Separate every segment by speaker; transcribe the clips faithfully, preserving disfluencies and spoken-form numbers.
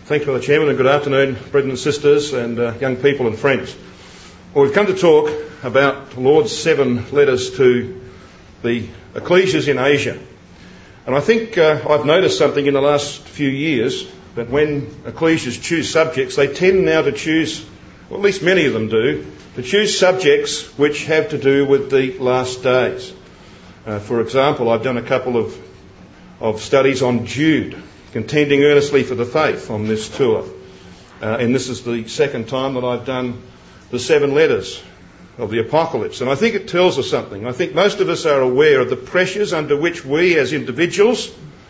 Speaker 1: Thank you, Brother Chairman, and good afternoon, brethren and sisters and uh, young people and friends. Well, we've come to talk about the Lord's seven letters to the ecclesias in Asia. And I think uh, I've noticed something in the last few years, that when ecclesias choose subjects, they tend now to choose, or at least many of them do, to choose subjects which have to do with the last days. Uh, for example, I've done a couple of, of studies on Jude, contending earnestly for the faith, on this tour. Uh, and this is the second time that I've done the seven letters of the Apocalypse. And I think it tells us something. I think most of us are aware of the pressures under which we as individuals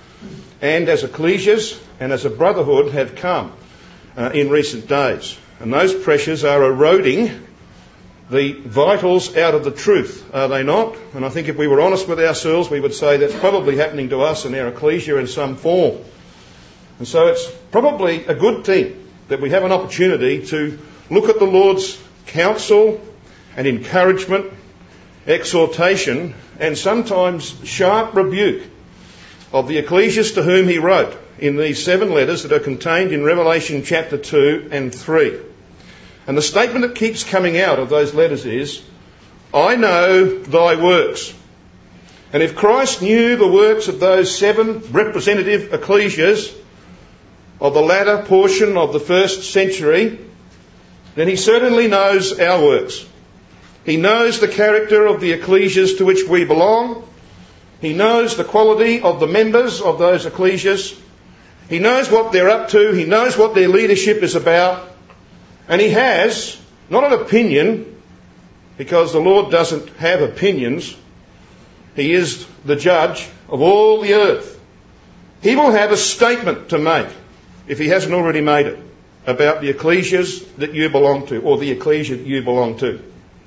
Speaker 1: and as ecclesias and as a brotherhood have come uh, in recent days. And those pressures are eroding the vitals out of the truth, are they not? And I think if we were honest with ourselves, we would say that's probably happening to us in our ecclesia in some form. And so it's probably a good thing that we have an opportunity to look at the Lord's counsel and encouragement, exhortation, and sometimes sharp rebuke of the ecclesias to whom he wrote in these seven letters that are contained in Revelation chapter two and three. And the statement that keeps coming out of those letters is, I know thy works. And if Christ knew the works of those seven representative ecclesias of the latter portion of the first century, then he certainly knows our works. He knows the character of the ecclesias to which we belong. He knows the quality of the members of those ecclesias. He knows what they're up to. He knows what their leadership is about. And he has, not an opinion, because the Lord doesn't have opinions. He is the judge of all the earth. He will have a statement to make, if he hasn't already made it, about the ecclesias that you belong to, or the ecclesia that you belong to.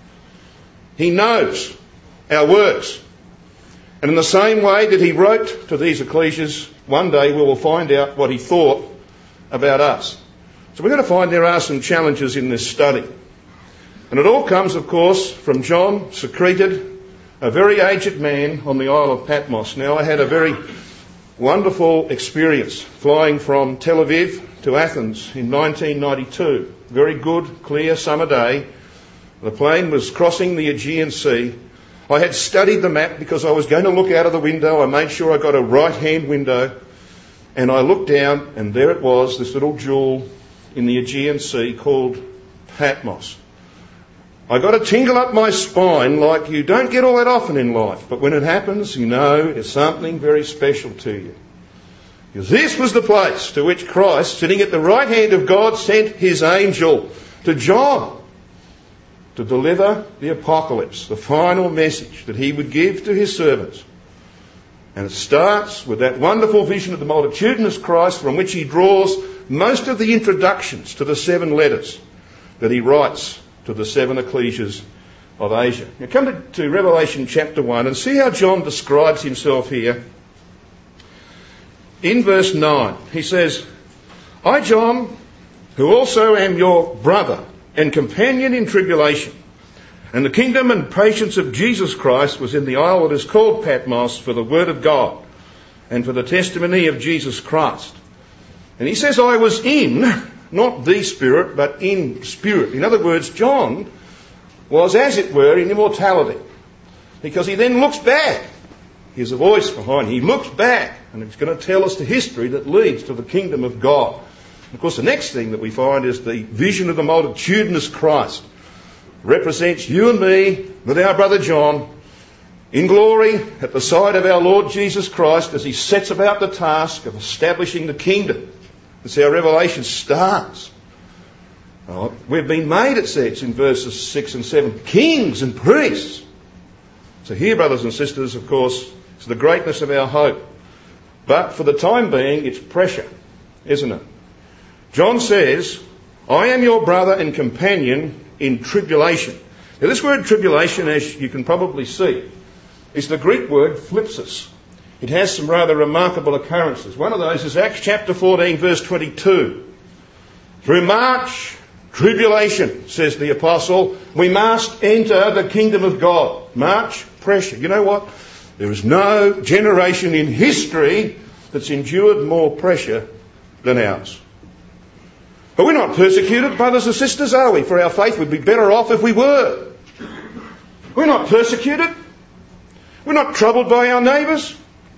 Speaker 1: He knows our works. And in the same way that he wrote to these ecclesias, one day we will find out what he thought about us. So we're going to find there are some challenges in this study. And it all comes, of course, from John, secreted, a very aged man on the Isle of Patmos. Now, I had a very wonderful experience flying from Tel Aviv to Athens in nineteen ninety-two. Very good, clear summer day. The plane was crossing the Aegean Sea. I had studied the map because I was going to look out of the window. I made sure I got a right-hand window. And I looked down, and there it was, this little jewel in the Aegean Sea called Patmos. I got a tingle up my spine like you don't get all that often in life. But when it happens, you know it's something very special to you. Because this was the place to which Christ, sitting at the right hand of God, sent his angel to John to deliver the apocalypse, the final message that he would give to his servants. And it starts with that wonderful vision of the multitudinous Christ from which he draws most of the introductions to the seven letters that he writes to the seven ecclesias of Asia. Now come to, to Revelation chapter one and see how John describes himself here. In verse nine, he says, I, John, who also am your brother and companion in tribulation, and the kingdom and patience of Jesus Christ was in the isle that is called Patmos for the word of God and for the testimony of Jesus Christ. And he says, I was in, not the Spirit, but in spirit. In other words, John was, as it were, in immortality. Because he then looks back. Here's a voice behind. He looks back, and it's going to tell us the history that leads to the kingdom of God. And of course, the next thing that we find is the vision of the multitudinous Christ. Represents you and me with our brother John in glory at the side of our Lord Jesus Christ as he sets about the task of establishing the kingdom. That's how Revelation starts. Oh, we've been made, it says in verses six and seven, kings and priests. So here, brothers and sisters, of course, is the greatness of our hope. But for the time being, it's pressure, isn't it? John says, I am your brother and companion in tribulation. Now this word tribulation, as you can probably see, is the Greek word phlipsis. It has some rather remarkable occurrences. One of those is Acts chapter fourteen, verse twenty-two. Through much tribulation, says the apostle, we must enter the kingdom of God. Much pressure. You know what? There is no generation in history that's endured more pressure than ours. But we're not persecuted, brothers and sisters, are we? For our faith, we'd be better off if we were. We're not persecuted. We're not troubled by our neighbours.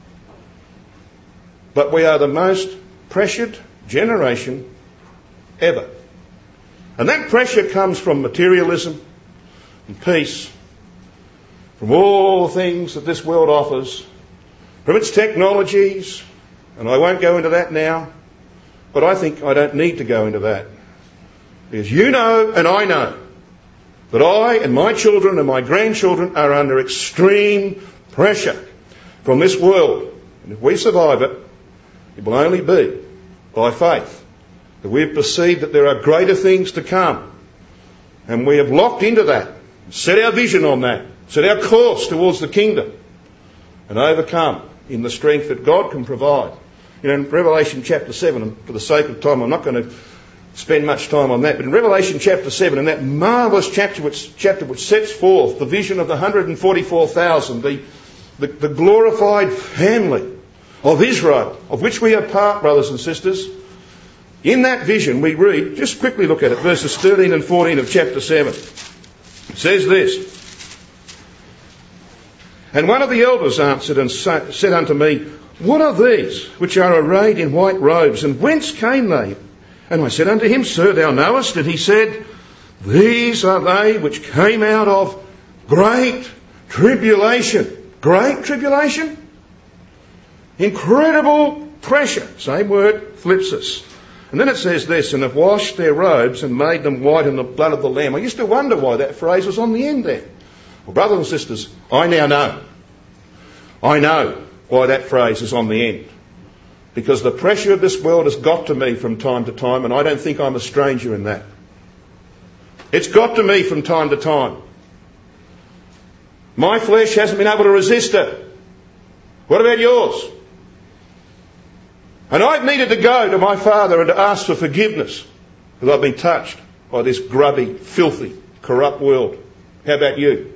Speaker 1: But we are the most pressured generation ever. And that pressure comes from materialism and peace, from all the things that this world offers, from its technologies, and I won't go into that now, but I think I don't need to go into that. Because you know and I know that I and my children and my grandchildren are under extreme pressure from this world. And if we survive it, it will only be by faith that we've perceived that there are greater things to come. And we have locked into that, set our vision on that, set our course towards the kingdom, and overcome in the strength that God can provide. You know, in Revelation chapter seven, and for the sake of time, I'm not going to spend much time on that, but in Revelation chapter seven, in that marvellous chapter which, chapter which sets forth the vision of the one hundred forty-four thousand, the, the, the glorified family of Israel, of which we are part, brothers and sisters, in that vision we read, just quickly look at it, verses thirteen and fourteen of chapter seven. It says this: "And one of the elders answered and said unto me, What are these which are arrayed in white robes, and whence came they? And I said unto him, Sir, thou knowest. And he said, These are they which came out of great tribulation." Great tribulation? Incredible pressure. Same word, thlipsis. And then it says this: "And have washed their robes and made them white in the blood of the Lamb." I used to wonder why that phrase was on the end there. Well, brothers and sisters, I now know. I know why that phrase is on the end. Because the pressure of this world has got to me from time to time, and I don't think I'm a stranger in that. It's got to me from time to time. My flesh hasn't been able to resist it. What about yours? And I've needed to go to my Father and to ask for forgiveness because I've been touched by this grubby, filthy, corrupt world. How about you?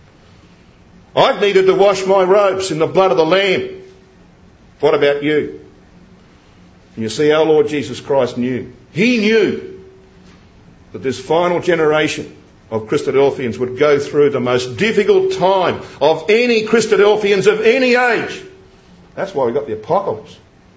Speaker 1: I've needed to wash my robes in the blood of the Lamb. What about you? And you see, our Lord Jesus Christ knew. He knew that this final generation of Christadelphians would go through the most difficult time of any Christadelphians of any age. That's why we got the apocalypse.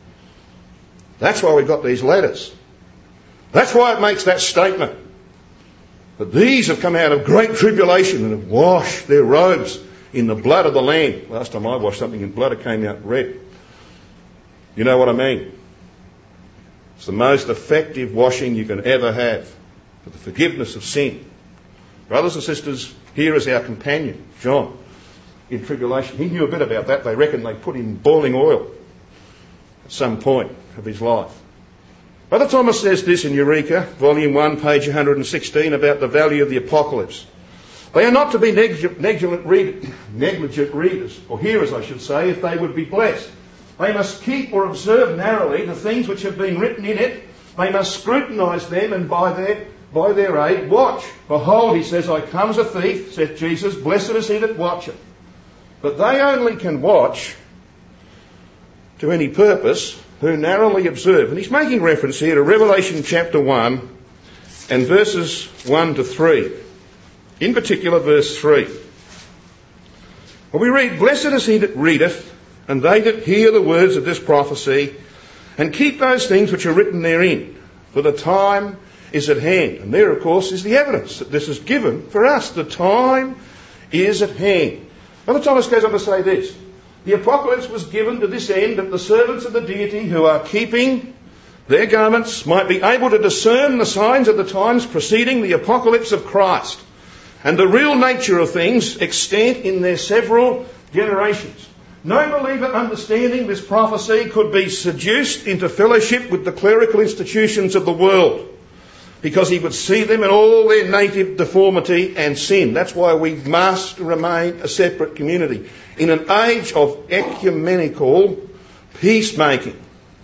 Speaker 1: That's why we got these letters. That's why it makes that statement. That these have come out of great tribulation and have washed their robes in the blood of the Lamb. Last time I washed something in blood, it came out red. You know what I mean? It's the most effective washing you can ever have for the forgiveness of sin. Brothers and sisters, here is our companion, John, in tribulation. He knew a bit about that. They reckon they put in boiling oil at some point of his life. Brother Thomas says this in Eureka, volume one, page one hundred sixteen, about the value of the apocalypse. They are not to be negligent, negligent, read, negligent readers, or hearers I should say, if they would be blessed. They must keep or observe narrowly the things which have been written in it. They must scrutinise them, and by their, by their aid watch. Behold, he says, I come as a thief, saith Jesus, blessed is he that watcheth. But they only can watch to any purpose who narrowly observe. And he's making reference here to Revelation chapter one and verses one to three. In particular, verse three. Well, we read, Blessed is he that readeth, and they that hear the words of this prophecy, and keep those things which are written therein, for the time is at hand. And there, of course, is the evidence that this is given for us. The time is at hand. Brother Thomas goes on to say this: the apocalypse was given to this end, that the servants of the deity who are keeping their garments might be able to discern the signs of the times preceding the apocalypse of Christ, and the real nature of things extant in their several generations. No believer understanding this prophecy could be seduced into fellowship with the clerical institutions of the world, because he would see them in all their native deformity and sin. That's why we must remain a separate community in an age of ecumenical peacemaking.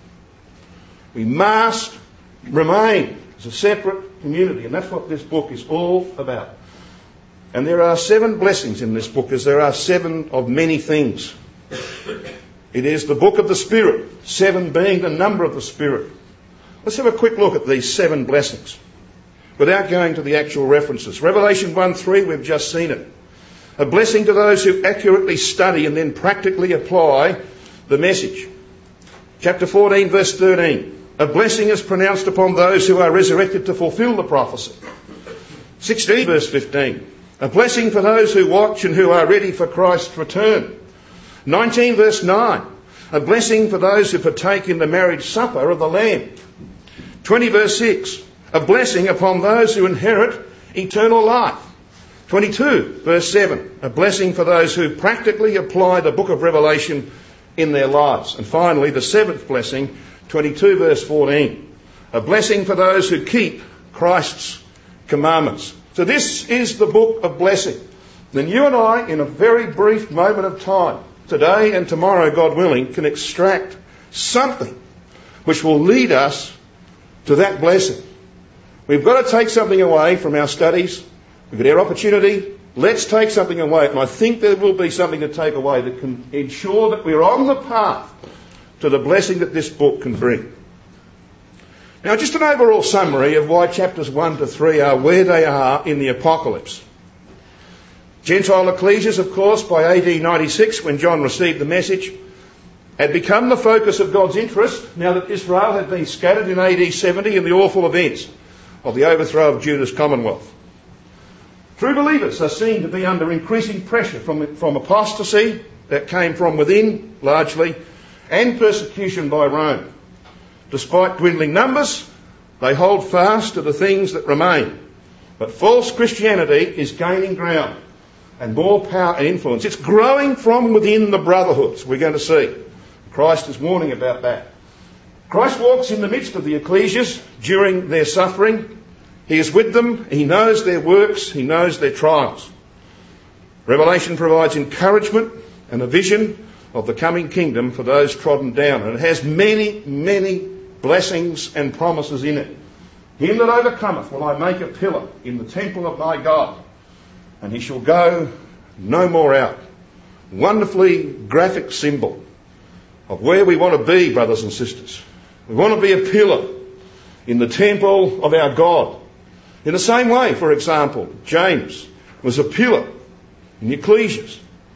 Speaker 1: We must remain as a separate community, and that's what this book is all about. And there are seven blessings in this book, as there are seven of many things. It is the book of the Spirit, seven being the number of the Spirit. Let's have a quick look at these seven blessings without going to the actual references. Revelation one three, we've just seen it. A blessing to those who accurately study and then practically apply the message. Chapter fourteen, verse thirteen. A blessing is pronounced upon those who are resurrected to fulfill the prophecy. sixteen, verse fifteen. A blessing for those who watch and who are ready for Christ's return. nineteen, verse nine. A blessing for those who partake in the marriage supper of the Lamb. twenty, verse six. A blessing upon those who inherit eternal life. twenty-two, verse seven. A blessing for those who practically apply the book of Revelation in their lives. And finally, the seventh blessing, twenty-two, verse fourteen. A blessing for those who keep Christ's commandments. So this is the book of blessing. Then you and I, in a very brief moment of time, today and tomorrow, God willing, can extract something which will lead us to that blessing. We've got to take something away from our studies. We've got our opportunity. Let's take something away. And I think there will be something to take away that can ensure that we're on the path to the blessing that this book can bring. Now, just an overall summary of why chapters one to three are where they are in the apocalypse. Gentile ecclesias, of course, by A D ninety-six, when John received the message, had become the focus of God's interest now that Israel had been scattered in A D seventy in the awful events of the overthrow of Judah's commonwealth. True believers are seen to be under increasing pressure from, from apostasy that came from within, largely, and persecution by Rome. Despite dwindling numbers, they hold fast to the things that remain. But false Christianity is gaining ground and more power and influence. It's growing from within the brotherhoods, we're going to see. Christ is warning about that. Christ walks in the midst of the ecclesias during their suffering. He is with them. He knows their works. He knows their trials. Revelation provides encouragement and a vision of the coming kingdom for those trodden down. And it has many, many blessings and promises in it. Him that overcometh will I make a pillar in the temple of my God, and he shall go no more out. Wonderfully graphic symbol of where we want to be, brothers and sisters. We want to be a pillar in the temple of our God. In the same way, for example, James was a pillar in the ecclesias.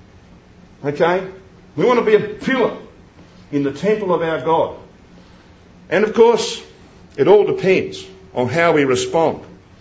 Speaker 1: Okay? We want to be a pillar in the temple of our God. And of course, it all depends on how we respond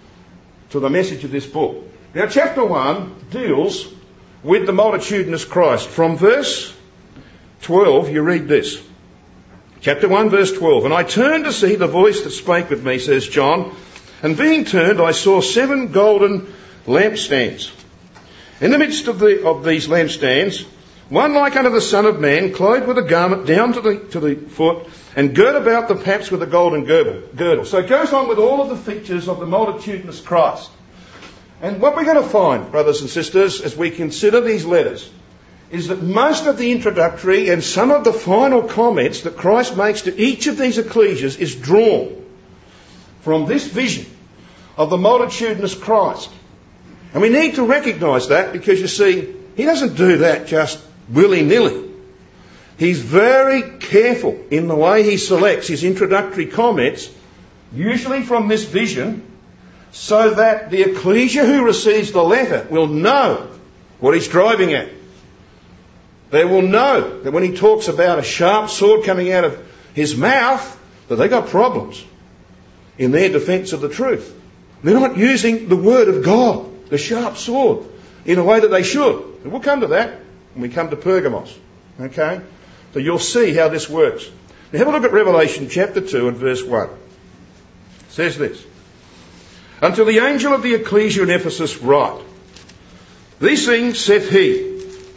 Speaker 1: to the message of this book. Now, chapter one deals with the multitudinous Christ. From verse twelve, you read this. Chapter one, verse twelve. And I turned to see the voice that spake with me, says John, and being turned, I saw seven golden lampstands. In the midst of, the, of these lampstands, one like unto the Son of Man, clothed with a garment down to the, to the foot, and girt about the paps with a golden girdle. So it goes on with all of the features of the multitudinous Christ. And what we're going to find, brothers and sisters, as we consider these letters, is that most of the introductory and some of the final comments that Christ makes to each of these ecclesias is drawn from this vision of the multitudinous Christ. And we need to recognise that because, you see, he doesn't do that just willy-nilly. He's very careful in the way he selects his introductory comments, usually from this vision, so that the ecclesia who receives the letter will know what he's driving at. They will know that when he talks about a sharp sword coming out of his mouth, that they got problems in their defence of the truth. They're not using the word of God, the sharp sword, in a way that they should. And we'll come to that when we come to Pergamos. Okay? So you'll see how this works. Now have a look at Revelation chapter two and verse one. It says this. Until the angel of the ecclesia in Ephesus write, these things saith he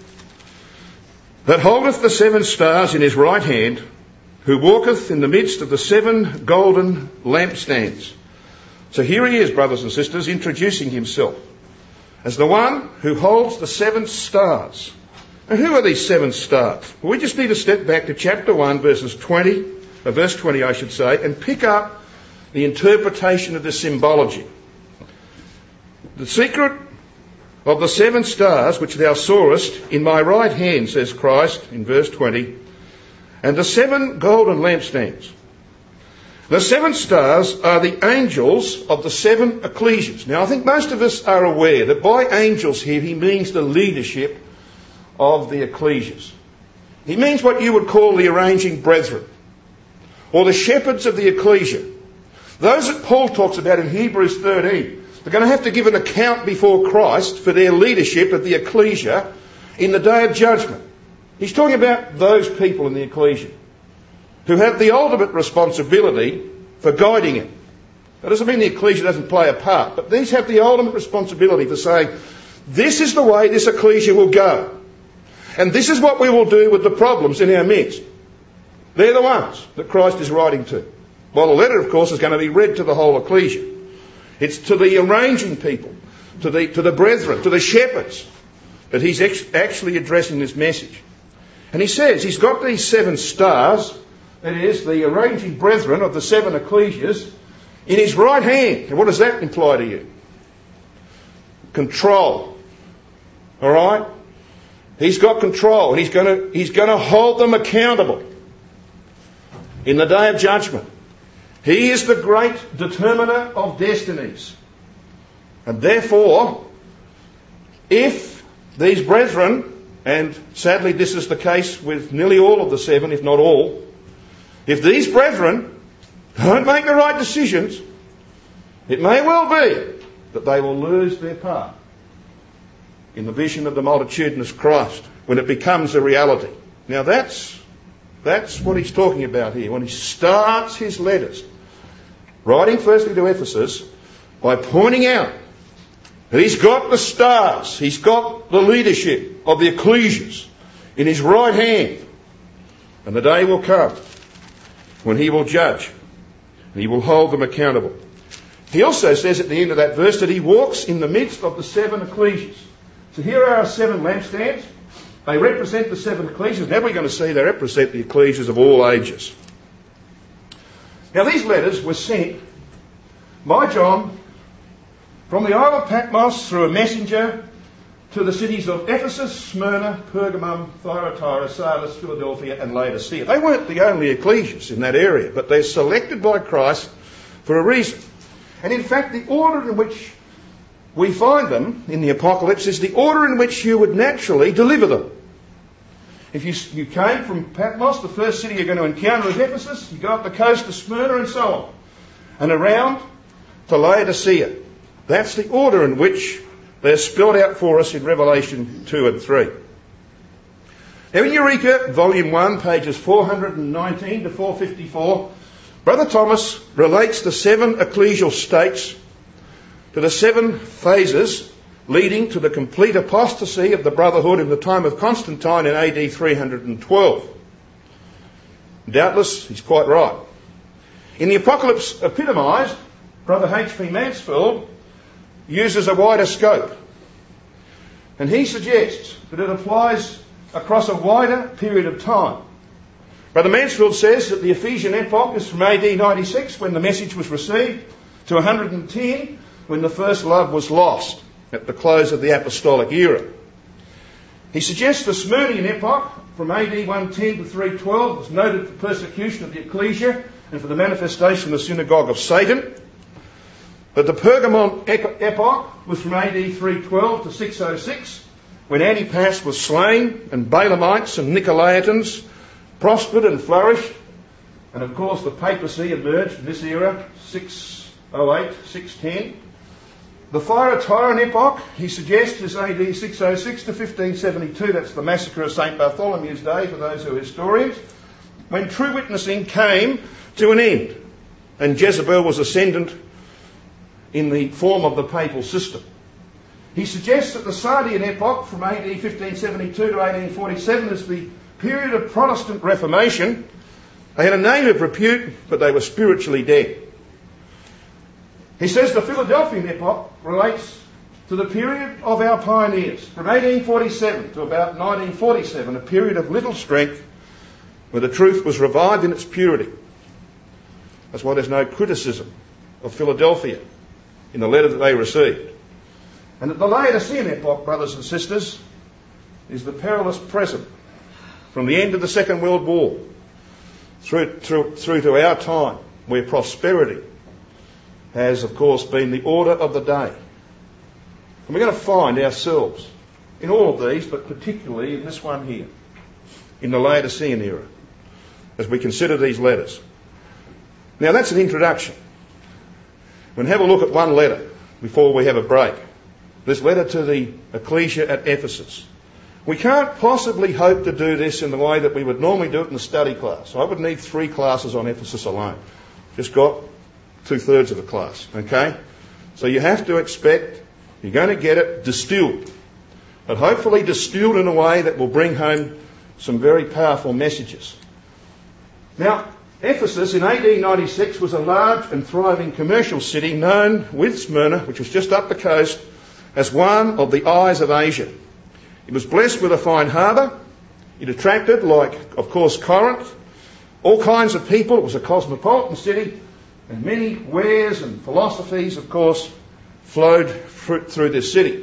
Speaker 1: that holdeth the seven stars in his right hand, who walketh in the midst of the seven golden lampstands. So here he is, brothers and sisters, introducing himself as the one who holds the seven stars. And who are these seven stars? Well, we just need to step back to chapter one, verses twenty, uh, verse twenty, I should say, and pick up the interpretation of the symbology. The secret of the seven stars which thou sawest in my right hand, says Christ in verse twenty, and the seven golden lampstands. The seven stars are the angels of the seven ecclesias. Now, I think most of us are aware that by angels here, he means the leadership of the ecclesias. He means what you would call the arranging brethren, or the shepherds of the ecclesia. Those that Paul talks about in Hebrews thirteen, they're going to have to give an account before Christ for their leadership of the ecclesia in the day of judgment. He's talking about those people in the ecclesia who have the ultimate responsibility for guiding it. That doesn't mean the ecclesia doesn't play a part, but these have the ultimate responsibility for saying, this is the way this ecclesia will go. And this is what we will do with the problems in our midst. They're the ones that Christ is writing to. Well, the letter, of course, is going to be read to the whole ecclesia. It's to the arranging people, to the, to the brethren, to the shepherds, that he's ex- actually addressing this message. And he says he's got these seven stars, that is, the arranging brethren of the seven ecclesias, in his right hand. And what does that imply to you? Control. All right? He's got control, and he's going to, he's going to hold them accountable in the day of judgment. He is the great determiner of destinies. And therefore, if these brethren, and sadly this is the case with nearly all of the seven, if not all, if these brethren don't make the right decisions, it may well be that they will lose their part in the vision of the multitudinous Christ when it becomes a reality. Now that's, that's what he's talking about here when he starts his letters, writing firstly to Ephesus by pointing out that he's got the stars, he's got the leadership of the ecclesias in his right hand. And the day will come when he will judge and he will hold them accountable. He also says at the end of that verse that he walks in the midst of the seven ecclesias. So here are our seven lampstands. They represent the seven ecclesias. Now we're going to see they represent the ecclesias of all ages. Now these letters were sent by John from the Isle of Patmos through a messenger to the cities of Ephesus, Smyrna, Pergamum, Thyatira, Sardis, Philadelphia and Laodicea. They weren't the only ecclesias in that area, but they're selected by Christ for a reason. And in fact, the order in which we find them in the Apocalypse is the order in which you would naturally deliver them. If you, you came from Patmos, the first city you're going to encounter is Ephesus. You go up the coast to Smyrna and so on. And around to Laodicea. That's the order in which they're spelled out for us in Revelation two and three. Now in Eureka, volume one, pages four nineteen to four fifty-four, Brother Thomas relates the seven ecclesial states to the seven phases leading to the complete apostasy of the brotherhood in the time of Constantine in A D three twelve. Doubtless, he's quite right. In the Apocalypse epitomised, Brother H P Mansfield uses a wider scope. And he suggests that it applies across a wider period of time. Brother Mansfield says that the Ephesian epoch is from A D ninety-six, when the message was received, to one hundred ten, when the first love was lost, at the close of the apostolic era. He suggests the Smyrnian epoch, from A D one ten to three twelve, was noted for persecution of the ecclesia and for the manifestation of the synagogue of Satan. But the Pergamon epoch was from A D three twelve to six oh six, when Antipas was slain and Balaamites and Nicolaitans prospered and flourished. And of course the papacy emerged in this era, six oh eight, six ten. The Thyatiran epoch, he suggests, is A D six oh six to fifteen seventy-two. That's the massacre of Saint Bartholomew's Day for those who are historians, when true witnessing came to an end and Jezebel was ascendant in the form of the papal system. He suggests that the Sardian epoch from A D fifteen seventy-two to eighteen forty-seven is the period of Protestant Reformation. They had a name of repute, but they were spiritually dead. He says the Philadelphian epoch relates to the period of our pioneers, from eighteen forty-seven to about nineteen forty-seven, a period of little strength where the truth was revived in its purity. That's why there's no criticism of Philadelphia in the letter that they received. And at the Laodicean epoch, brothers and sisters, is the perilous present, from the end of the Second World War through, through, through to our time, where prosperity has, of course, been the order of the day. And we're going to find ourselves in all of these, but particularly in this one here, in the Laodicean era, as we consider these letters. Now, that's an introduction. We'll have a look at one letter before we have a break. This letter to the ecclesia at Ephesus. We can't possibly hope to do this in the way that we would normally do it in the study class. I would need three classes on Ephesus alone. Just got two-thirds of a class, okay? So you have to expect you're going to get it distilled, but hopefully distilled in a way that will bring home some very powerful messages. Now, Ephesus in A D ninety-six was a large and thriving commercial city known with Smyrna, which was just up the coast, as one of the eyes of Asia. It was blessed with a fine harbour. It attracted, like, of course, Corinth, all kinds of people. It was a cosmopolitan city, and many wares and philosophies, of course, flowed through this city.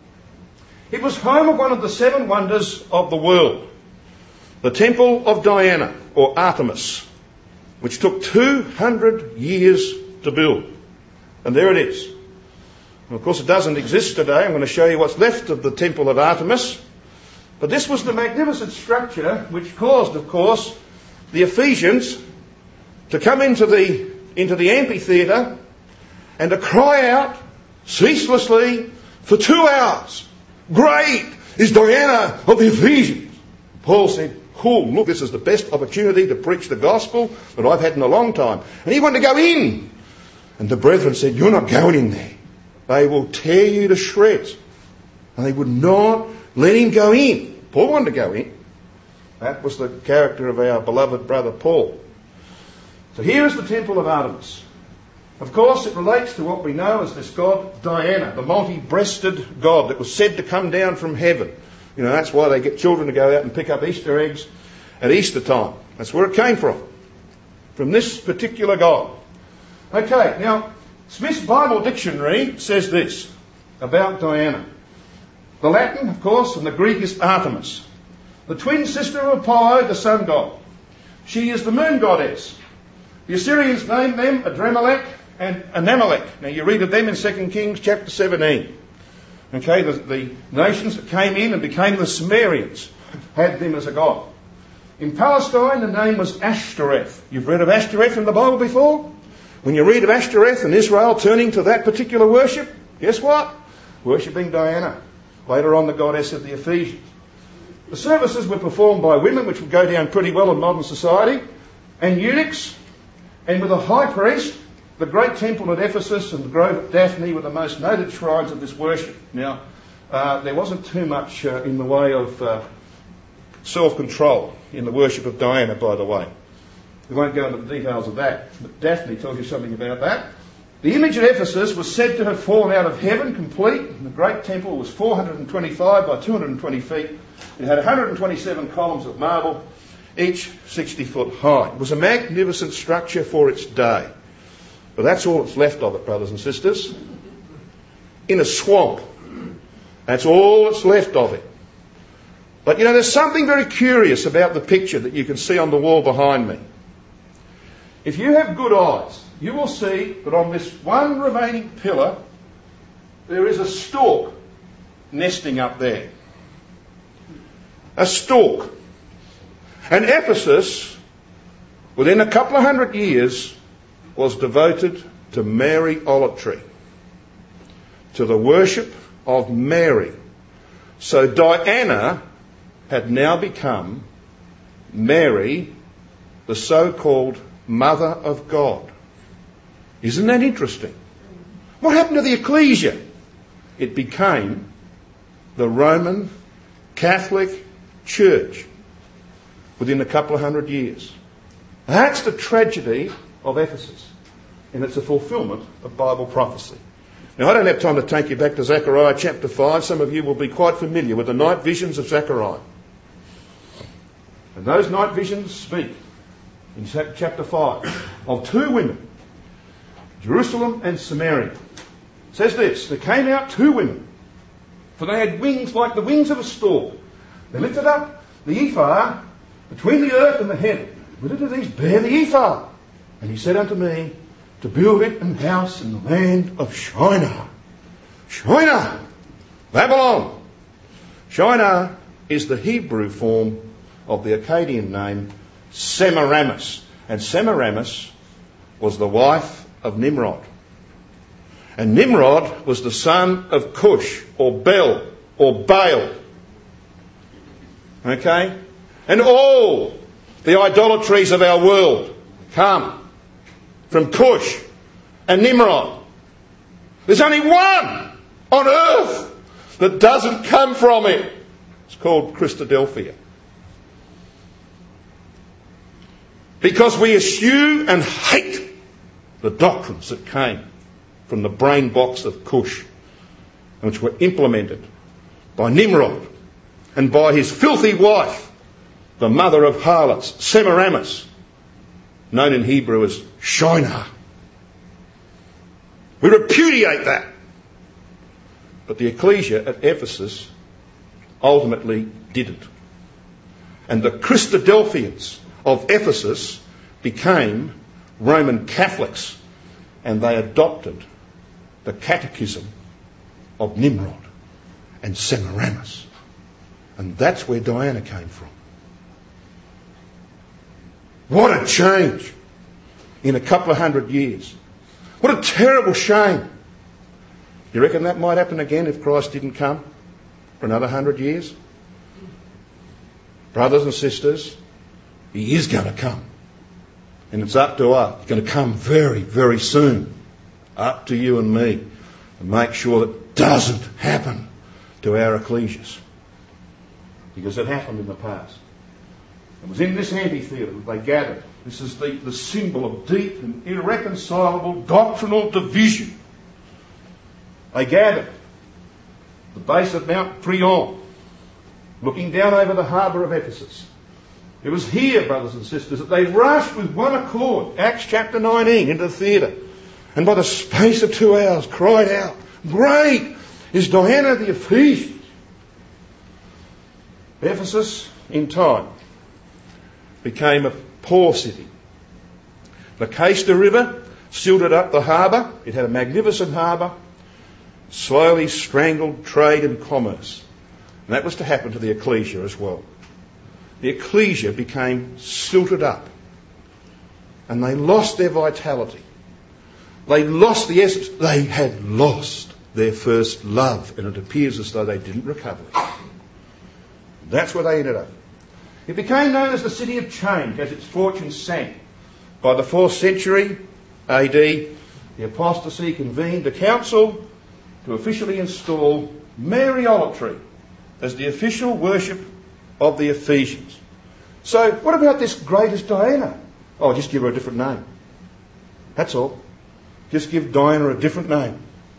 Speaker 1: It was home of one of the seven wonders of the world, the Temple of Diana, or Artemis, which took two hundred years to build. And there it is. And of course, it doesn't exist today. I'm going to show you what's left of the Temple of Artemis. But this was the magnificent structure which caused, of course, the Ephesians to come into the, into the amphitheatre and to cry out ceaselessly for two hours, "Great is Diana of the Ephesians." Paul said, "Cool, look, this is the best opportunity to preach the gospel that I've had in a long time." And he wanted to go in. And the brethren said, "You're not going in there. They will tear you to shreds." And they would not let him go in. Paul wanted to go in. That was the character of our beloved brother Paul. So here is the Temple of Artemis. Of course, it relates to what we know as this god Diana, the multi-breasted god that was said to come down from heaven. You know, that's why they get children to go out and pick up Easter eggs at Easter time. That's where it came from. From this particular god. Okay, now, Smith's Bible Dictionary says this about Diana. The Latin, of course, and the Greek is Artemis, the twin sister of Apollo, the sun god. She is the moon goddess. The Assyrians named them Adramelech and Anamelech. Now, you read of them in Second Kings chapter seventeen. Okay, the, the nations that came in and became the Sumerians had them as a god. In Palestine, the name was Ashtoreth. You've read of Ashtoreth in the Bible before? When you read of Ashtoreth and Israel turning to that particular worship, guess what? Worshipping Diana, later on the goddess of the Ephesians. The services were performed by women, which would go down pretty well in modern society, and eunuchs, and with a high priest. The great temple at Ephesus and the grove at Daphne were the most noted shrines of this worship. Now, uh, there wasn't too much uh, in the way of uh, self-control in the worship of Diana, by the way. We won't go into the details of that, but Daphne tells you something about that. The image at Ephesus was said to have fallen out of heaven complete. And the great temple was four hundred twenty-five by two hundred twenty feet. It had one hundred twenty-seven columns of marble, each sixty foot high. It was a magnificent structure for its day. But that's all that's left of it, brothers and sisters. In a swamp. That's all that's left of it. But you know, there's something very curious about the picture that you can see on the wall behind me. If you have good eyes, you will see that on this one remaining pillar, there is a stork nesting up there. A stork. And Ephesus, within a couple of hundred years, was devoted to Mariolatry, to the worship of Mary. So Diana had now become Mary, the so-called Mother of God. Isn't that interesting? What happened to the ecclesia? It became the Roman Catholic Church within a couple of hundred years. That's the tragedy of Ephesus, and it's a fulfilment of Bible prophecy. Now, I don't have time to take you back to Zechariah chapter five. Some of you will be quite familiar with the night visions of Zechariah. And those night visions speak, in chapter five, of two women, Jerusalem and Samaria. It says this: there came out two women, for they had wings like the wings of a stork. They lifted up the ephah between the earth and the heaven. Little did these bear the ephah. And he said unto me, to build it an house in the land of Shinar. Shinar, Babylon. Shinar is the Hebrew form of the Akkadian name Semiramis. And Semiramis was the wife of Nimrod. And Nimrod was the son of Cush, or Bel, or Baal. Okay? And all the idolatries of our world come from Cush and Nimrod. There's only one on earth that doesn't come from it. It's called Christadelphia. Because we eschew and hate the doctrines that came from the brain box of Cush, which were implemented by Nimrod and by his filthy wife, the mother of harlots, Semiramis, known in Hebrew as Shinar. We repudiate that. But the ecclesia at Ephesus ultimately didn't. And the Christadelphians of Ephesus became Roman Catholics, and they adopted the catechism of Nimrod and Semiramis. And that's where Diana came from. What a change in a couple of hundred years. What a terrible shame. You reckon that might happen again if Christ didn't come for another hundred years? Brothers and sisters, he is going to come. And it's up to us. He's going to come very, very soon. Up to you and me. And make sure that it doesn't happen to our ecclesias. Because it happened in the past. It was in this amphitheatre that they gathered. This is the, the symbol of deep and irreconcilable doctrinal division. They gathered at the base of Mount Prion, looking down over the harbour of Ephesus. It was here, brothers and sisters, that they rushed with one accord, Acts chapter nineteen, into the theatre, and by the space of two hours cried out, "Great is Diana of the Ephesians." Ephesus, in time, became a poor city. The Cayster River silted up the harbour. It had a magnificent harbour. Slowly strangled trade and commerce. And that was to happen to the ecclesia as well. The ecclesia became silted up. And they lost their vitality. They lost the essence. They had lost their first love. And it appears as though they didn't recover it. That's where they ended up. It became known as the City of Change as its fortunes sank. By the fourth century A D, the apostasy convened a council to officially install Mariolatry as the official worship of the Ephesians. So, what about this greatest Diana? Oh, just give her a different name. That's all. Just give Diana a different name.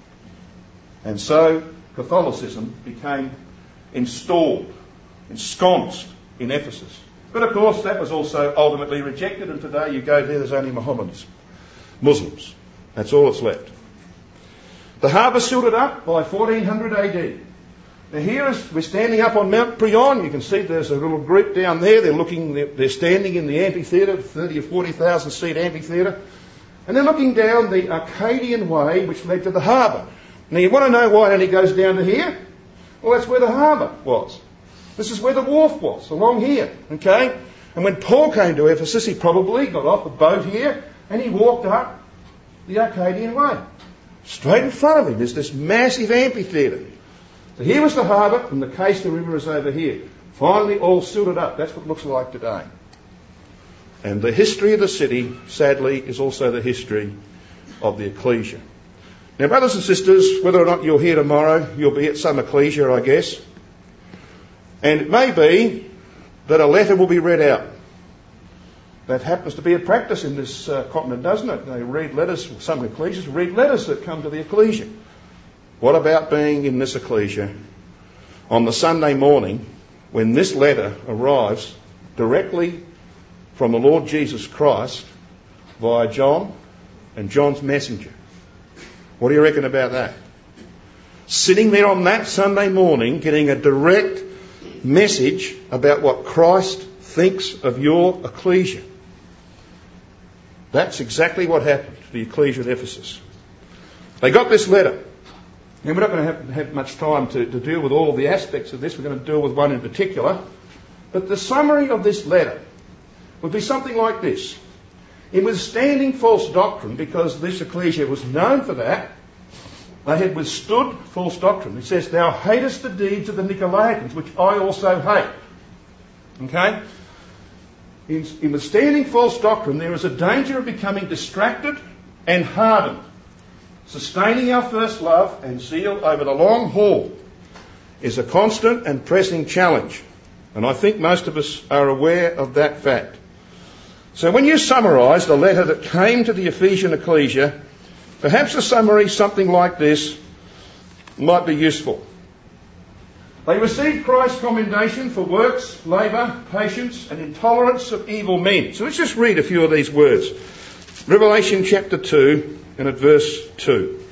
Speaker 1: And so, Catholicism became installed, ensconced in Ephesus. But of course, that was also ultimately rejected, and today you go there, there's only Mohammedans, Muslims. That's all that's left. The harbour silted up by fourteen hundred A D. Now here is, we're standing up on Mount Prion. You can see there's a little group down there. They're looking, they're standing in the amphitheatre, thirty or forty thousand seat amphitheatre. And they're looking down the Arcadian Way, which led to the harbour. Now you want to know why it only goes down to here? Well, that's where the harbour was. This is where the wharf was, along here, okay? And when Paul came to Ephesus, he probably got off the boat here and he walked up the Arcadian Way. Straight in front of him is this massive amphitheatre. So here was the harbour, and the Cayster River is over here. Finally all silted up. That's what it looks like today. And the history of the city, sadly, is also the history of the ecclesia. Now, brothers and sisters, whether or not you're here tomorrow, you'll be at some ecclesia, I guess. And it may be that a letter will be read out. That happens to be a practice in this uh, continent, doesn't it? They read letters, some ecclesias read letters that come to the ecclesia. What about being in this ecclesia on the Sunday morning when this letter arrives directly from the Lord Jesus Christ via John and John's messenger? What do you reckon about that? Sitting there on that Sunday morning getting a direct message about what Christ thinks of your ecclesia. That's exactly what happened to the ecclesia at Ephesus. They got this letter. And we're not going to have, have much time to, to deal with all of the aspects of this. We're going to deal with one in particular. But the summary of this letter would be something like this. In withstanding false doctrine, because this ecclesia was known for that, they had withstood false doctrine. It says, thou hatest the deeds of the Nicolaitans, which I also hate. Okay? In, in withstanding false doctrine, there is a danger of becoming distracted and hardened. Sustaining our first love and zeal over the long haul is a constant and pressing challenge. And I think most of us are aware of that fact. So when you summarise the letter that came to the Ephesian ecclesia, perhaps a summary something like this might be useful. They received Christ's commendation for works, labour, patience and intolerance of evil men. So let's just read a few of these words. Revelation chapter two and at verse two.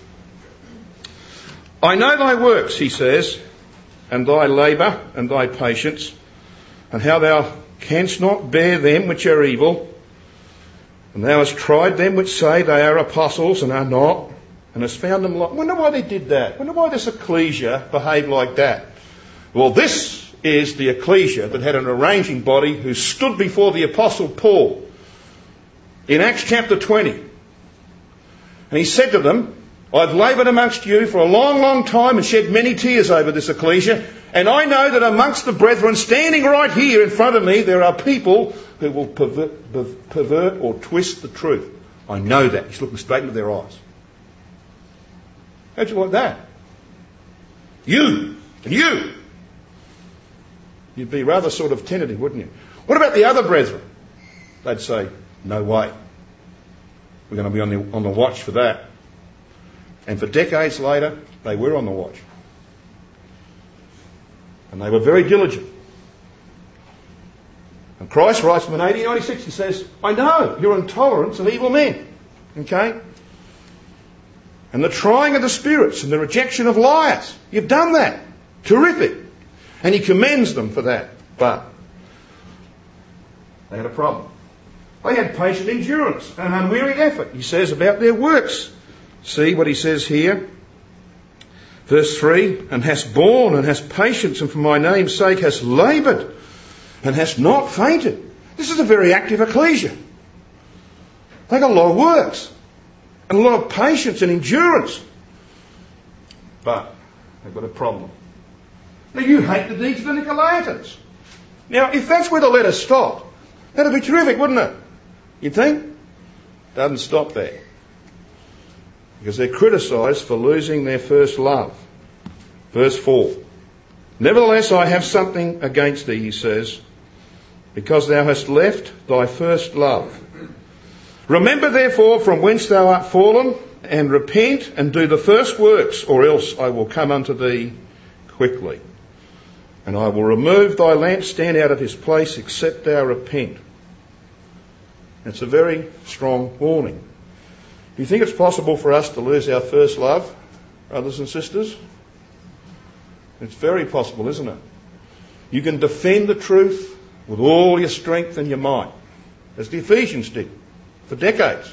Speaker 1: I know thy works, he says, and thy labour and thy patience, and how thou canst not bear them which are evil, and thou hast tried them which say they are apostles and are not, and hast found them like... I wonder why they did that. I wonder why this ecclesia behaved like that. Well, this is the ecclesia that had an arranging body who stood before the apostle Paul in Acts chapter twenty. And he said to them, I've laboured amongst you for a long, long time and shed many tears over this ecclesia, and I know that amongst the brethren standing right here in front of me, there are people who will pervert, pervert or twist the truth. I know that. He's looking straight into their eyes. How'd you like that? You and you. You'd be rather sort of tentative, wouldn't you? What about the other brethren? They'd say, no way. We're going to be on the, on the watch for that. And for decades later, they were on the watch. And they were very diligent. And Christ writes them in eighteen ninety-six and says, I know your intolerance of evil men. Okay? And the trying of the spirits and the rejection of liars. You've done that. Terrific. And he commends them for that. But they had a problem. They had patient endurance and unwearied effort, he says, about their works. See what he says here. Verse three, and hast borne and hast patience, and for my name's sake hast laboured and hast not fainted. This is a very active ecclesia. They got a lot of works and a lot of patience and endurance. But they've got a problem. Now you hate the deeds of the Nicolaitans. Now if that's where the letter stopped, that'd be terrific, wouldn't it? You'd think? Doesn't stop there. Because they're criticised for losing their first love. Verse four. Nevertheless, I have something against thee, he says, because thou hast left thy first love. Remember therefore from whence thou art fallen, and repent, and do the first works, or else I will come unto thee quickly. And I will remove thy lampstand out of his place, except thou repent. It's a very strong warning. Do you think it's possible for us to lose our first love, brothers and sisters? It's very possible, isn't it? You can defend the truth with all your strength and your might, as the Ephesians did for decades.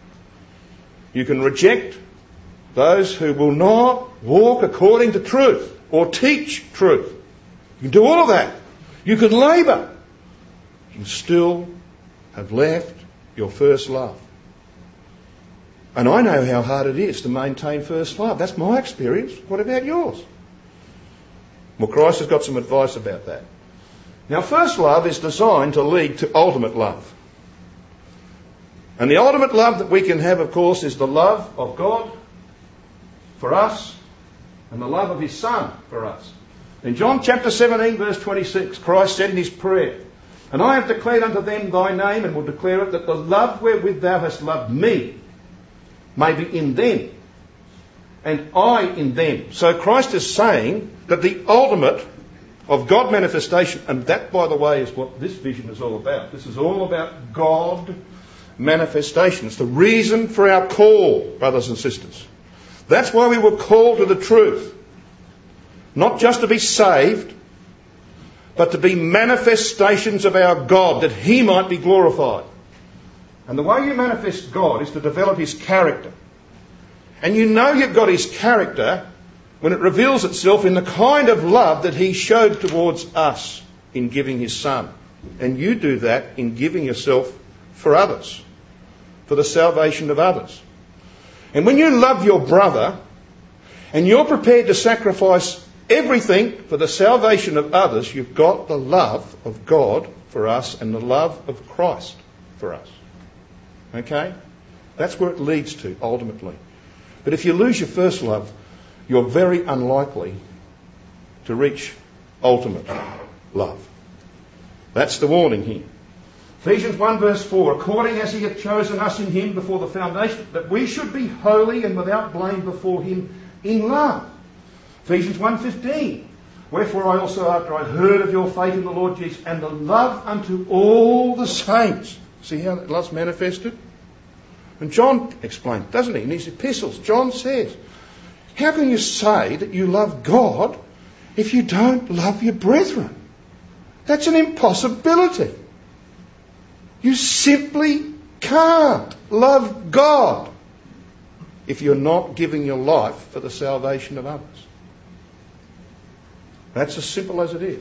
Speaker 1: You can reject those who will not walk according to truth or teach truth. You can do all of that. You can labour. You can still have left your first love. And I know how hard it is to maintain first love. That's my experience. What about yours? Well, Christ has got some advice about that. Now, first love is designed to lead to ultimate love. And the ultimate love that we can have, of course, is the love of God for us and the love of his Son for us. In John chapter seventeen, verse twenty-six, Christ said in his prayer, and I have declared unto them thy name, and will declare it, that the love wherewith thou hast loved me may be in them, and I in them. So Christ is saying that the ultimate of God manifestation, and that, by the way, is what this vision is all about. This is all about God manifestation. It's the reason for our call, brothers and sisters. That's why we were called to the truth. Not just to be saved, but to be manifestations of our God, that he might be glorified. And the way you manifest God is to develop his character. And you know you've got his character when it reveals itself in the kind of love that he showed towards us in giving his Son. And you do that in giving yourself for others, for the salvation of others. And when you love your brother and you're prepared to sacrifice everything for the salvation of others, you've got the love of God for us and the love of Christ for us. Okay? That's where it leads to, ultimately. But if you lose your first love, you're very unlikely to reach ultimate love. That's the warning here. Ephesians one verse four, according as he hath chosen us in him before the foundation, that we should be holy and without blame before him in love. Ephesians one fifteen, wherefore I also, after I heard of your faith in the Lord Jesus and the love unto all the saints. See how that love's manifested? And John explained, doesn't he, in his epistles? John says, how can you say that you love God if you don't love your brethren? That's an impossibility. You simply can't love God if you're not giving your life for the salvation of others. That's as simple as it is.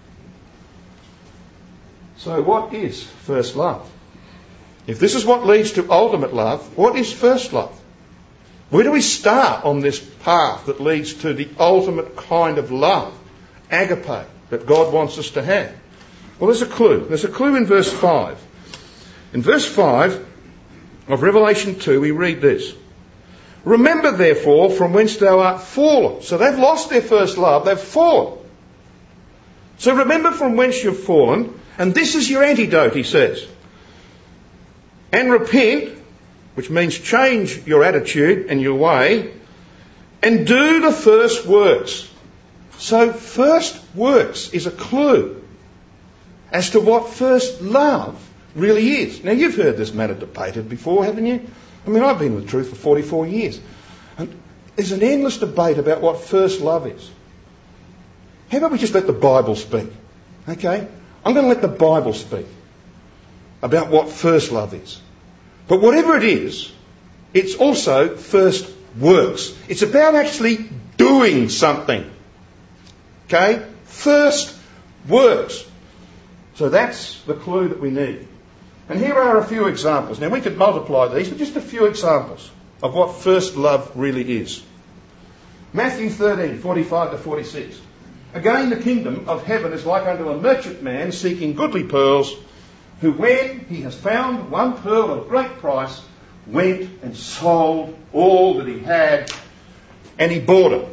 Speaker 1: So what is first love? If this is what leads to ultimate love, what is first love? Where do we start on this path that leads to the ultimate kind of love, agape, that God wants us to have? Well, there's a clue. There's a clue in verse five. In verse five of Revelation two, we read this. Remember, therefore, from whence thou art fallen. So they've lost their first love. They've fallen. So remember from whence you've fallen. And this is your antidote, he says. And repent, which means change your attitude and your way, and do the first works. So first works is a clue as to what first love really is. Now, you've heard this matter debated before, haven't you? I mean, I've been with the truth for forty-four years. And there's an endless debate about what first love is. How about we just let the Bible speak? Okay? I'm going to let the Bible speak about what first love is. But whatever it is, it's also first works. It's about actually doing something. Okay? First works. So that's the clue that we need. And here are a few examples. Now, we could multiply these, but just a few examples of what first love really is. Matthew thirteen, forty-five to forty-six. Again, the kingdom of heaven is like unto a merchant man seeking goodly pearls, who when he has found one pearl of great price, went and sold all that he had, and he bought it.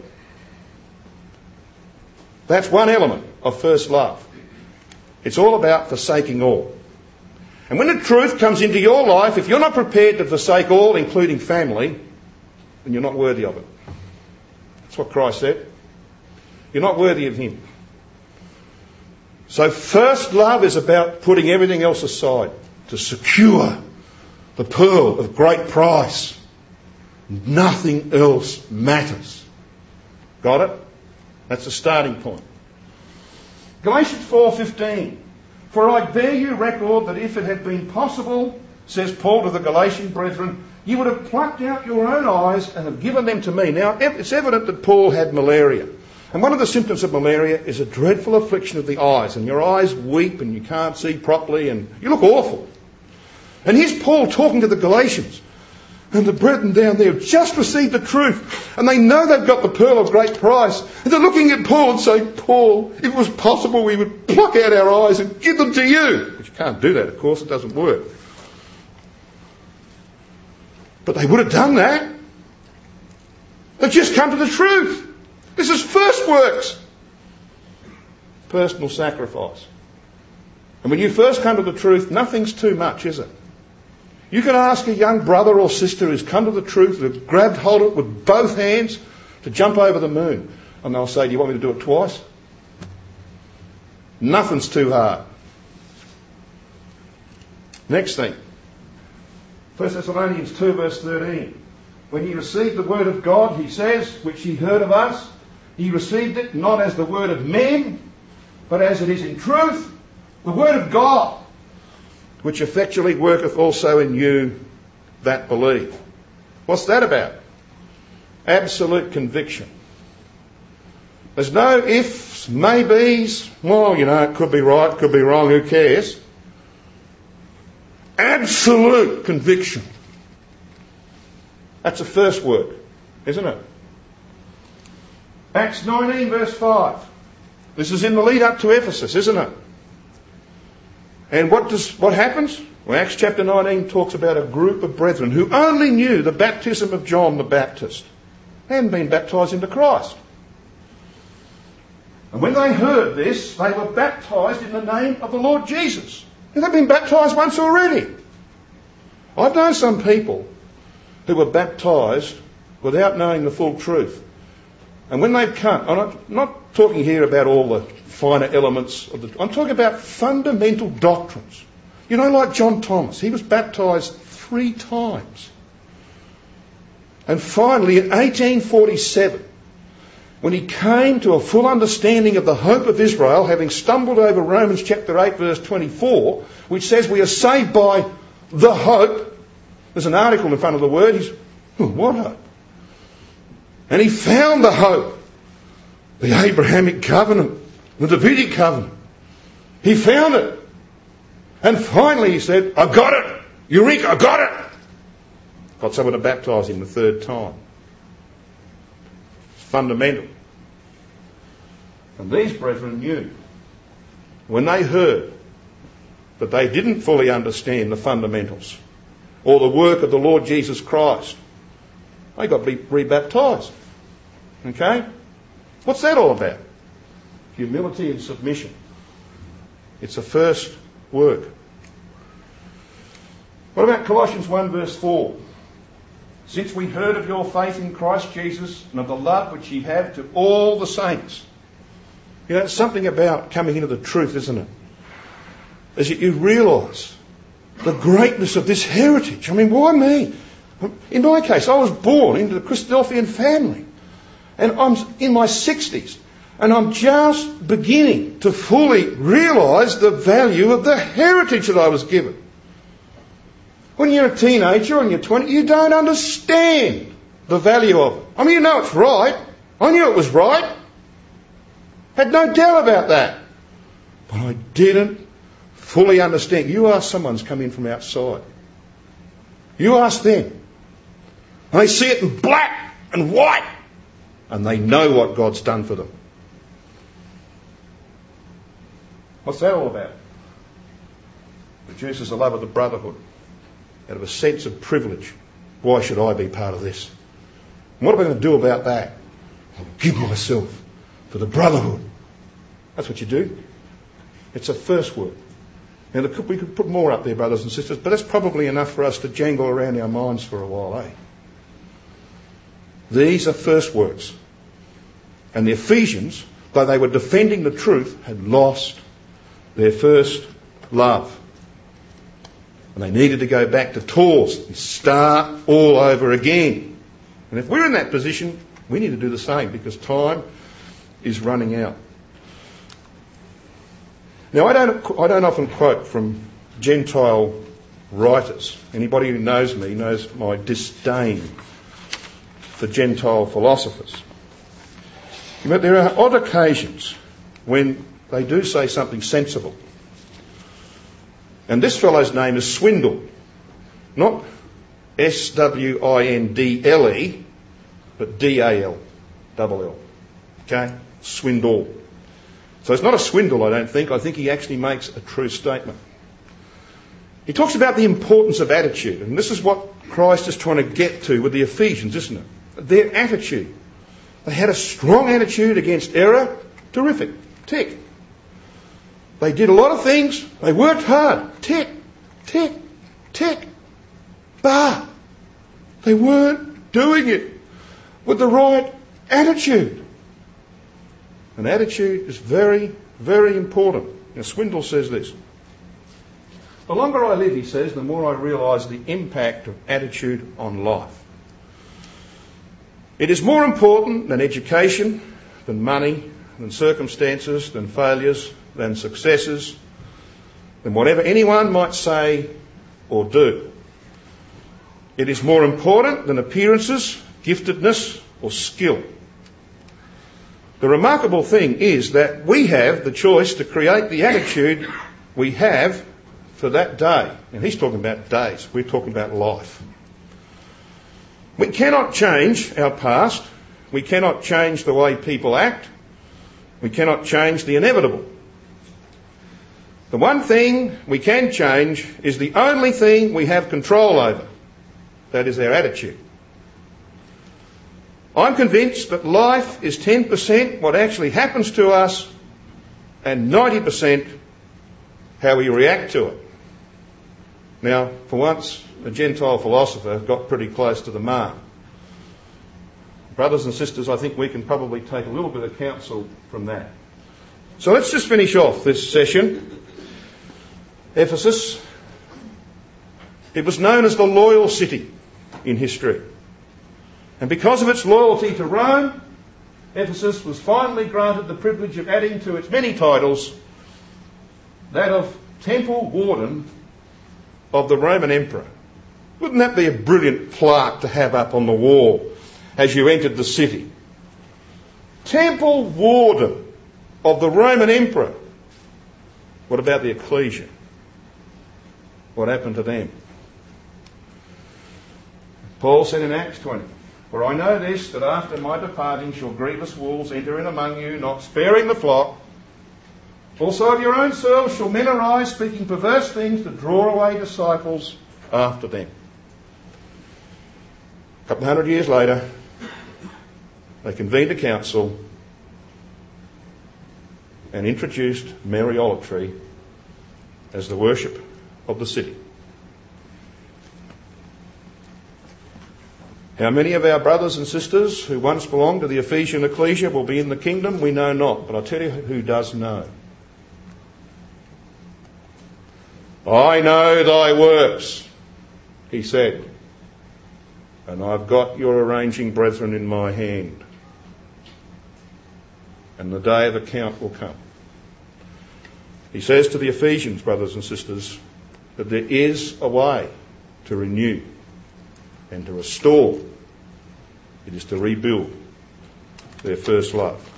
Speaker 1: That's one element of first love. It's all about forsaking all. And when the truth comes into your life, if you're not prepared to forsake all, including family, then you're not worthy of it. That's what Christ said. You're not worthy of him. So first love is about putting everything else aside to secure the pearl of great price. Nothing else matters. Got it? That's the starting point. Galatians four fifteen. For I bear you record that if it had been possible, says Paul to the Galatian brethren, you would have plucked out your own eyes and have given them to me. Now, it's evident that Paul had malaria. And one of the symptoms of malaria is a dreadful affliction of the eyes. And your eyes weep and you can't see properly and you look awful. And here's Paul talking to the Galatians. And the brethren down there have just received the truth. And they know they've got the pearl of great price. And they're looking at Paul and saying, Paul, if it was possible, we would pluck out our eyes and give them to you. But you can't do that, of course. It doesn't work. But they would have done that. They've just come to the truth. This is first works. Personal sacrifice. And when you first come to the truth, nothing's too much, is it? You can ask a young brother or sister who's come to the truth, who've grabbed hold of it with both hands, to jump over the moon. And they'll say, do you want me to do it twice? Nothing's too hard. Next thing. First Thessalonians two verse thirteen. When ye received the word of God, he says, which ye heard of us, ye received it not as the word of men, but as it is in truth, the word of God, which effectually worketh also in you that believe. What's that about? Absolute conviction. There's no ifs, maybes. Well, you know, it could be right, could be wrong, who cares? Absolute conviction. That's the first work, isn't it? Acts nineteen verse five. This is in the lead up to Ephesus, isn't it? And what does what happens? Well, Acts chapter nineteen talks about a group of brethren who only knew the baptism of John the Baptist. They hadn't been baptised into Christ. And when they heard this, they were baptised in the name of the Lord Jesus. And they've been baptised once already. I've known some people who were baptised without knowing the full truth. And when they've come, I'm not, not talking here about all the finer elements of the, I'm talking about fundamental doctrines. You know, like John Thomas, he was baptised three times. And finally, in eighteen forty-seven, when he came to a full understanding of the hope of Israel, having stumbled over Romans chapter eight verse twenty-four, which says we are saved by the hope. There's an article in front of the word. He's, oh, what hope? And he found the hope. The Abrahamic covenant, the Davidic covenant. He found it. And finally he said, I got it. Eureka, I got it. Got someone to baptise him the third time. It's fundamental. And these brethren knew, when they heard that they didn't fully understand the fundamentals or the work of the Lord Jesus Christ, they got re- rebaptised. Okay? What's that all about? Humility and submission. It's a first work. What about Colossians one verse four? Since we heard of your faith in Christ Jesus and of the love which ye have to all the saints. You know, it's something about coming into the truth, isn't it? As you realise the greatness of this heritage. I mean, why me? In my case, I was born into the Christadelphian family. And I'm in my sixties. And I'm just beginning to fully realise the value of the heritage that I was given. When you're a teenager and you're twenty, you don't understand the value of it. I mean, you know it's right. I knew it was right. Had no doubt about that. But I didn't fully understand. You ask someone who's come in from outside. You ask them. And they see it in black and white. And they know what God's done for them. What's that all about? It produces a love of the brotherhood. Out of a sense of privilege. Why should I be part of this? And what am I going to do about that? I'll give myself for the brotherhood. That's what you do. It's a first work. Now, we could put more up there, brothers and sisters, but that's probably enough for us to jangle around our minds for a while, eh? These are first works. And the Ephesians, though they were defending the truth, had lost their first love. And they needed to go back to Tours and start all over again. And if we're in that position, we need to do the same because time is running out. Now, I don't, I don't often quote from Gentile writers. Anybody who knows me knows my disdain for Gentile philosophers. But there are odd occasions when they do say something sensible. And this fellow's name is Swindle. Not S W I N D L E, but D A L, double L. Okay? Swindle. So it's not a swindle, I don't think. I think he actually makes a true statement. He talks about the importance of attitude. And this is what Christ is trying to get to with the Ephesians, isn't it? Their attitude. They had a strong attitude against error. Terrific. Tick. They did a lot of things. They worked hard. Tick, tick, tick. But they weren't doing it with the right attitude. And attitude is very, very important. Now, Swindle says this. The longer I live, he says, the more I realise the impact of attitude on life. It is more important than education, than money, than circumstances, than failures, than successes, than whatever anyone might say or do. It is more important than appearances, giftedness, or skill. The remarkable thing is that we have the choice to create the attitude we have for that day. And he's talking about days. We're talking about life. We cannot change our past. We cannot change the way people act. We cannot change the inevitable. The one thing we can change is the only thing we have control over. That is our attitude. I'm convinced that life is ten percent what actually happens to us and ninety percent how we react to it. Now, for once, a Gentile philosopher got pretty close to the mark. Brothers and sisters, I think we can probably take a little bit of counsel from that. So let's just finish off this session. Ephesus. It was known as the loyal city in history. And because of its loyalty to Rome, Ephesus was finally granted the privilege of adding to its many titles that of temple warden of the Roman Emperor. Wouldn't that be a brilliant plaque to have up on the wall as you entered the city? Temple warden of the Roman Emperor. What about the ecclesia? What happened to them? Paul said in Acts twenty, "For I know this, that after my departing shall grievous wolves enter in among you, not sparing the flock. Also of your own selves shall men arise, speaking perverse things, to draw away disciples after them." A couple of hundred years later, they convened a council and introduced Mariolatry as the worship of the city. How many of our brothers and sisters who once belonged to the Ephesian ecclesia will be in the kingdom, we know not. But I'll tell you who does know. I know thy works, he said, and I've got your arranging brethren in my hand. And the day of account will come. He says to the Ephesians, brothers and sisters, that there is a way to renew and to restore. It is to rebuild their first love.